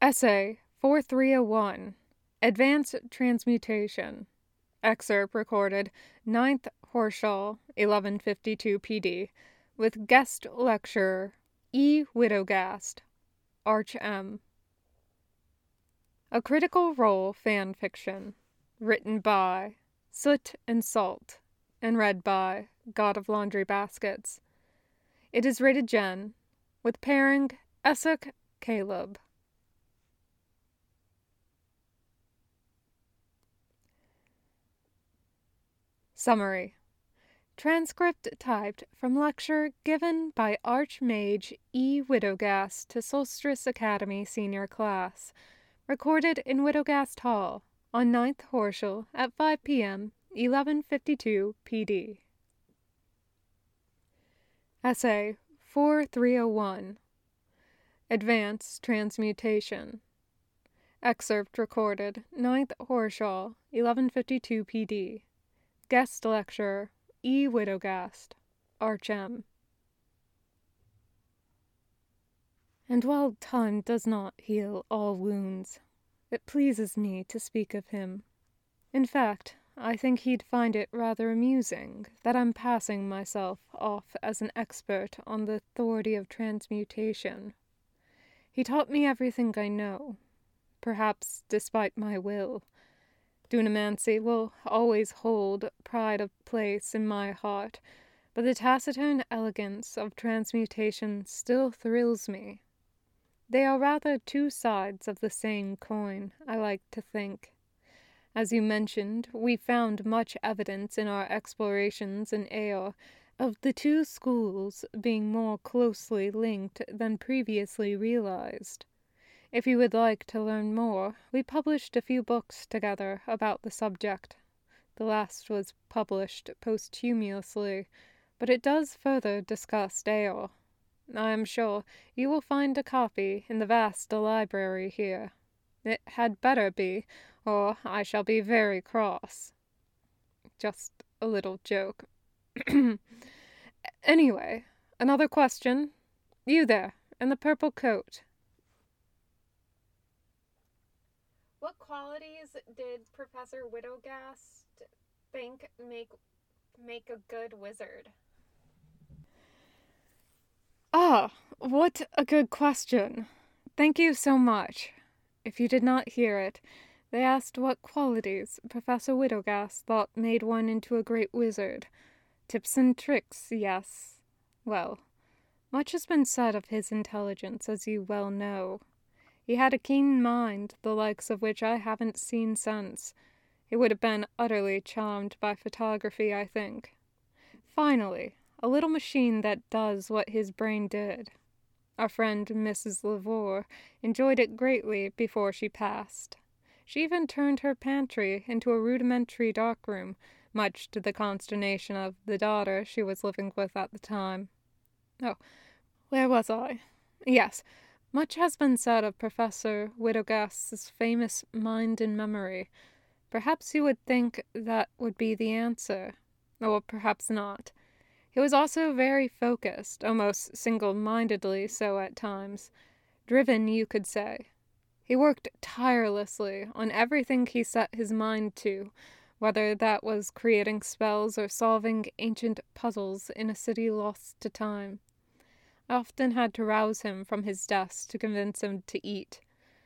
Essay 4301, Advanced Transmutation. Excerpt recorded 9th Horshall, 1152 PD, with guest lecturer E. Widogast, Arch M. A Critical Role fan fiction, written by Soot and Salt, and read by God of Laundry Baskets. It is rated Gen, with pairing Essek Caleb. Summary. Transcript typed from lecture given by Archmage E. Widogast to Solstice Academy Senior Class, recorded in Widogast Hall on 9th Horshall at 5 p.m., 11:52 PD. Essay 4301, Advanced Transmutation. Excerpt recorded 9th Horshall, 11:52 PD. Guest lecturer E. Widogast, Arch M. And while time does not heal all wounds, it pleases me to speak of him. In fact, I think he'd find it rather amusing that I'm passing myself off as an expert on the authority of transmutation. He taught me everything I know, perhaps despite my will. Dunamancy will always hold pride of place in my heart, but the taciturn elegance of transmutation still thrills me. They are rather two sides of the same coin, I like to think. As you mentioned, we found much evidence in our explorations in Aeor of the two schools being more closely linked than previously realized. If you would like to learn more, we published a few books together about the subject. The last was published posthumously, but it does further discuss Aeor. I am sure you will find a copy in the vast library here. It had better be, or I shall be very cross. Just a little joke. Anyway, another question. You there, in the purple coat. What qualities did Professor Widogast think make a good wizard? Ah, what a good question. Thank you so much. If you did not hear it, they asked what qualities Professor Widogast thought made one into a great wizard. Tips and tricks, yes. Well, much has been said of his intelligence, as you well know. He had a keen mind, the likes of which I haven't seen since. He would have been utterly charmed by photography, I think. Finally, a little machine that does what his brain did. Our friend Mrs. Lavore enjoyed it greatly before she passed. She even turned her pantry into a rudimentary darkroom, much to the consternation of the daughter she was living with at the time. Oh, where was I? Yes. Much has been said of Professor Widogast's famous mind and memory. Perhaps you would think that would be the answer, or perhaps not. He was also very focused, almost single-mindedly so at times. Driven, you could say. He worked tirelessly on everything he set his mind to, whether that was creating spells or solving ancient puzzles in a city lost to time. I often had to rouse him from his desk to convince him to eat.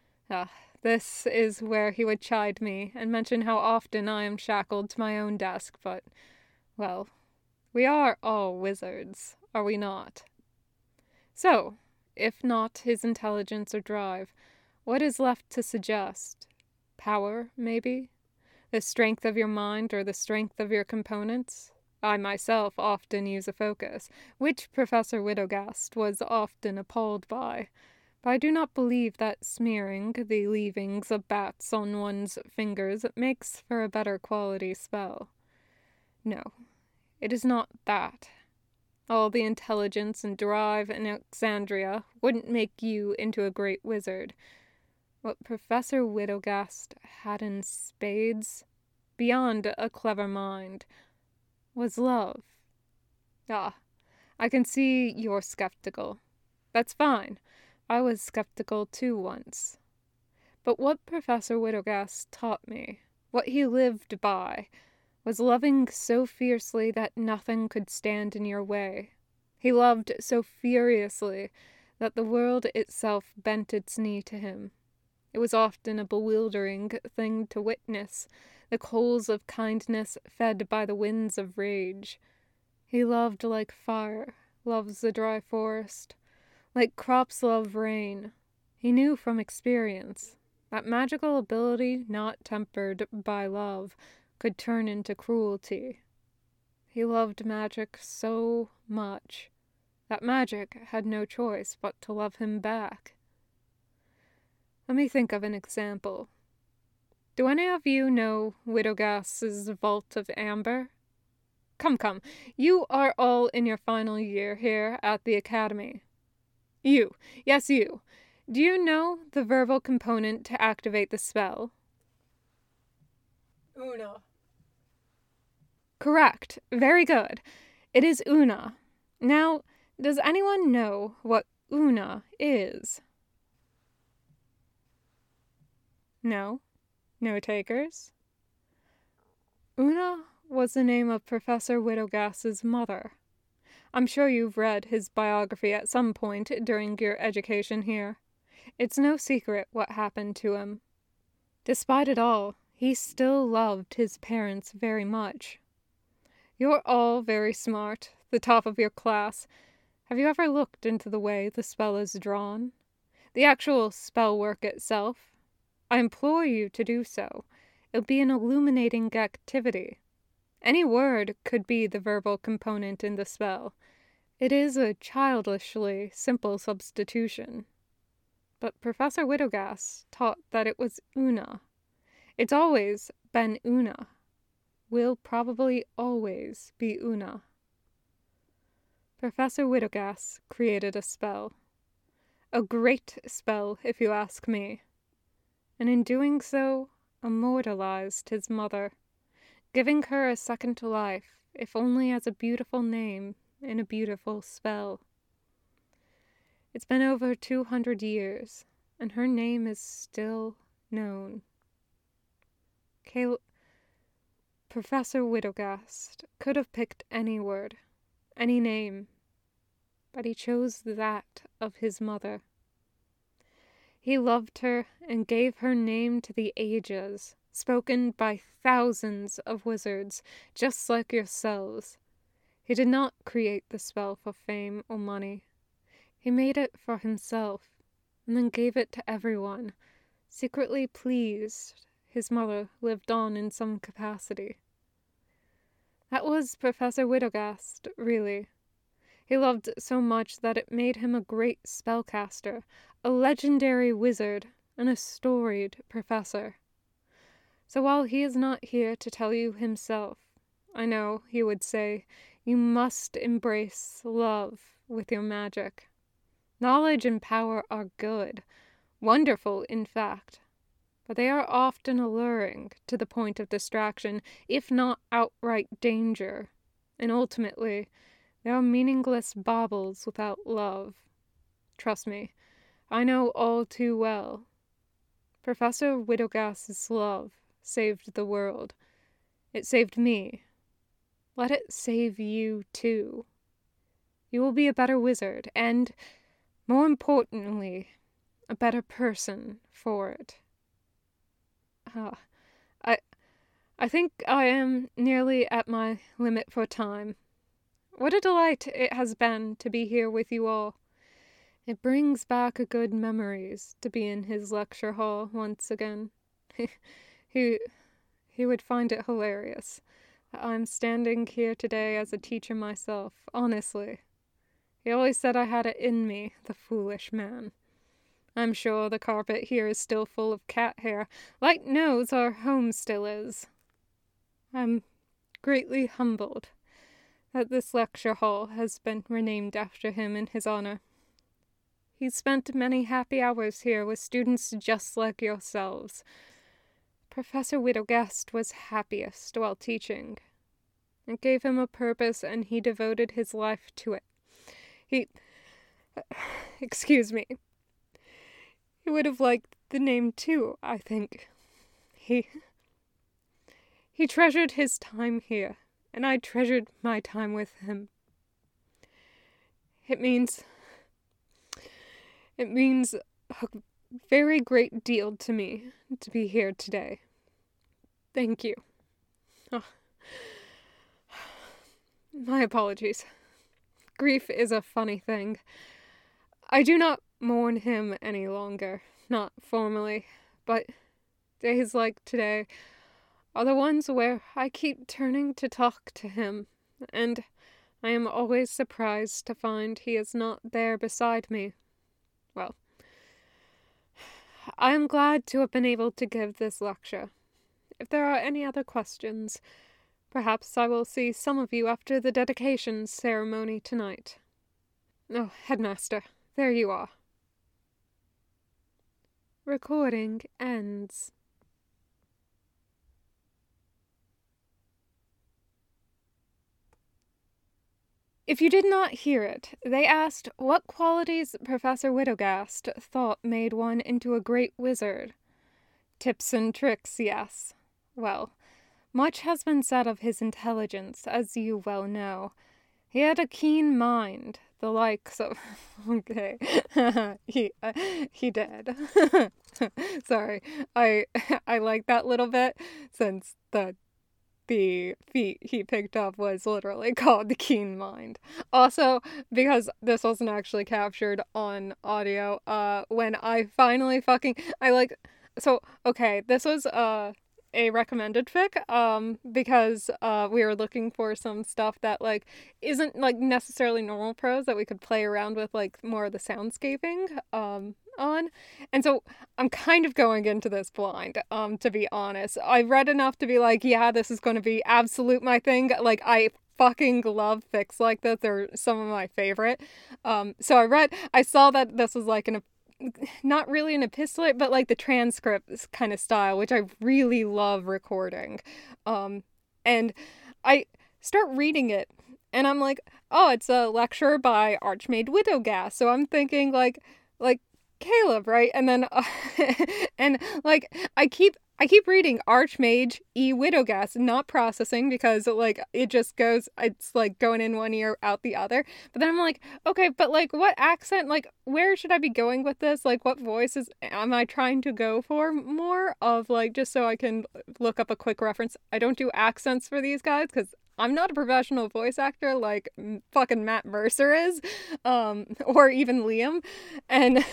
This is where he would chide me and mention how often I am shackled to my own desk, but, well, we are all wizards, are we not? So, if not his intelligence or drive, what is left to suggest? Power, maybe? The strength of your mind or the strength of your components? I myself often use a focus, which Professor Widogast was often appalled by, but I do not believe that smearing the leavings of bats on one's fingers makes for a better quality spell. No, it is not that. All the intelligence and drive in Alexandria wouldn't make you into a great wizard. What Professor Widogast had in spades, beyond a clever mind, was love. I can see you're skeptical. That's fine. I was skeptical too once. But what Professor Widogast taught me, what he lived by, was loving so fiercely that nothing could stand in your way. He loved so furiously that the world itself bent its knee to him. It was often a bewildering thing to witness, the coals of kindness fed by the winds of rage. He loved like fire loves the dry forest, like crops love rain. He knew from experience that magical ability not tempered by love could turn into cruelty. He loved magic so much that magic had no choice but to love him back. Let me think of an example. Do any of you know Widogast's Vault of Amber? Come, you are all in your final year here at the Academy. Yes you. Do you know the verbal component to activate the spell? Una. Correct. Very good. It is Una. Now, does anyone know what Una is? No? No takers? Una was the name of Professor Widogast's mother. I'm sure you've read his biography at some point during your education here. It's no secret what happened to him. Despite it all, he still loved his parents very much. You're all very smart, the top of your class. Have you ever looked into the way the spell is drawn? The actual spell work itself? I implore you to do so. It'll be an illuminating activity. Any word could be the verbal component in the spell. It is a childishly simple substitution. But Professor Widogast taught that it was Una. It's always been Una. Will probably always be Una. Professor Widogast created a spell. A great spell, if you ask me. And in doing so, immortalized his mother, giving her a second life, if only as a beautiful name in a beautiful spell. It's been over 200 years, and her name is still known. Professor Widogast could have picked any word, any name, but he chose that of his mother. He loved her and gave her name to the ages, spoken by thousands of wizards, just like yourselves. He did not create the spell for fame or money. He made it for himself, and then gave it to everyone, secretly pleased his mother lived on in some capacity. That was Professor Widogast, really. He loved so much that it made him a great spellcaster, a legendary wizard, and a storied professor. So while he is not here to tell you himself, I know he would say, you must embrace love with your magic. Knowledge and power are good, wonderful in fact, but they are often alluring to the point of distraction, if not outright danger, and ultimately, they are meaningless baubles without love. Trust me, I know all too well. Professor Widogast's love saved the world. It saved me. Let it save you too. You will be a better wizard, and, more importantly, a better person for it. I think I am nearly at my limit for time. What a delight it has been to be here with you all. It brings back good memories to be in his lecture hall once again. He would find it hilarious. I'm standing here today as a teacher myself, honestly. He always said I had it in me, the foolish man. I'm sure the carpet here is still full of cat hair, like knows our home still is. I'm greatly humbled that this lecture hall has been renamed after him in his honor. He spent many happy hours here with students just like yourselves. Professor Widogast was happiest while teaching. It gave him a purpose, and he devoted his life to it. Excuse me. He would have liked the name too, I think. He treasured his time here, and I treasured my time with him. It means a very great deal to me to be here today. Thank you. Oh. My apologies. Grief is a funny thing. I do not mourn him any longer, not formally, but days like today are the ones where I keep turning to talk to him, and I am always surprised to find he is not there beside me. Well, I am glad to have been able to give this lecture. If there are any other questions, perhaps I will see some of you after the dedication ceremony tonight. Oh, Headmaster, there you are. Recording ends. If you did not hear it, they asked what qualities Professor Widogast thought made one into a great wizard. Tips and tricks, yes. Well, much has been said of his intelligence, as you well know. He had a keen mind, the likes of... Okay, he did. Sorry, I like that little bit, since the feat he picked up was literally called the Keen Mind. Also, because this wasn't actually captured on audio, when I finally this was, a recommended fic, because, we were looking for some stuff that, like, isn't, like, necessarily normal prose that we could play around with, like, more of the soundscaping, on. And so I'm kind of going into this blind, to be honest. I read enough to be like, yeah, this is going to be absolute my thing. Like, I fucking love fics like this. They're some of my favorite. So I saw that this was like not really an epistolate, but like the transcript kind of style, which I really love recording. And I start reading it, and I'm like, oh, it's a lecture by Archmage Widogast. So I'm thinking like Caleb, right? And then and like I keep reading Archmage Widogast, not processing, because like it just goes, it's like going in one ear out the other. But then I'm like, okay, but like what accent, like where should I be going with this? Like what voices am I trying to go for more of, like, just so I can look up a quick reference. I don't do accents for these guys because I'm not a professional voice actor like fucking Matt Mercer is, or even Liam. And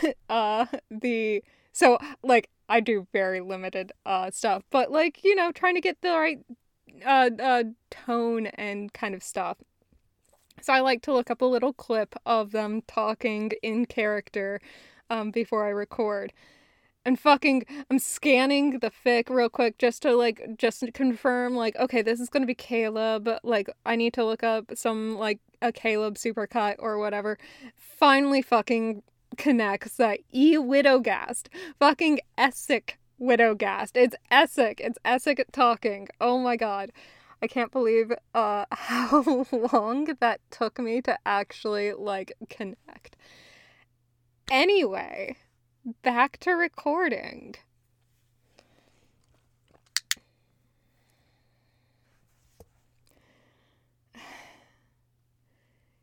so like I do very limited stuff, but like, you know, trying to get the right tone and kind of stuff. So I like to look up a little clip of them talking in character before I record. And I'm scanning the fic real quick just to confirm, like, okay, this is gonna be Caleb. Like, I need to look up some, like, a Caleb supercut or whatever. Finally fucking connects that Widogast. Fucking Essek Widogast. It's Essek talking. Oh my god. I can't believe how long that took me to actually, like, connect. Anyway, back to recording.